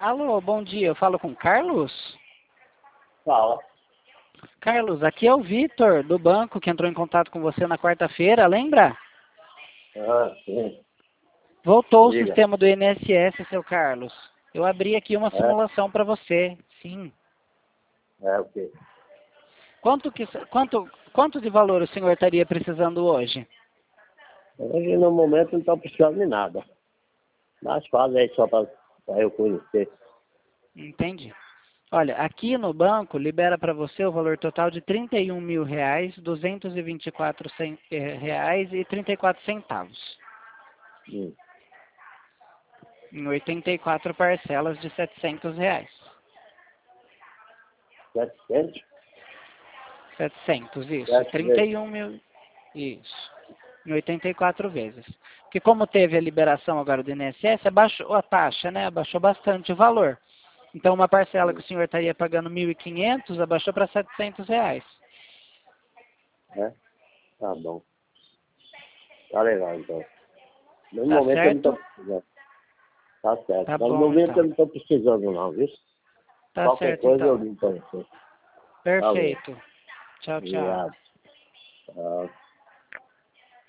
Alô, bom dia. Eu falo com o Carlos? Fala. Carlos, aqui é o Vitor, do banco, que entrou em contato com você na quarta-feira, lembra? Ah, sim. Voltou o Diga. sistema do INSS, seu Carlos. Eu abri aqui uma É, simulação para você. Sim. o quê? Quanto de valor o senhor estaria precisando hoje? Hoje, no momento, não estou precisando de nada. Mas faz aí só para eu conhecer. Entende? Olha, aqui no banco libera para você o valor total de R$ 31.000, reais e 34 centavos, Hum. em 84 parcelas de R$ 700. 700? 700, isso. 7 vezes. 31 mil, isso. Em 84 vezes. Porque como teve a liberação agora do INSS, abaixou a taxa, né? Abaixou bastante o valor. Então uma parcela que o senhor estaria pagando 1.500, abaixou para R$ 700. Né? Tá bom. Tá legal, então. No Tá momento eu não estou certo? precisando. Tá certo. Tá Mas no bom, momento eu então. não estou precisando não, viu? Tá Qualquer certo, coisa eu então. ligo para você. Valeu. Perfeito. Tchau, tchau. Obrigado. Tchau.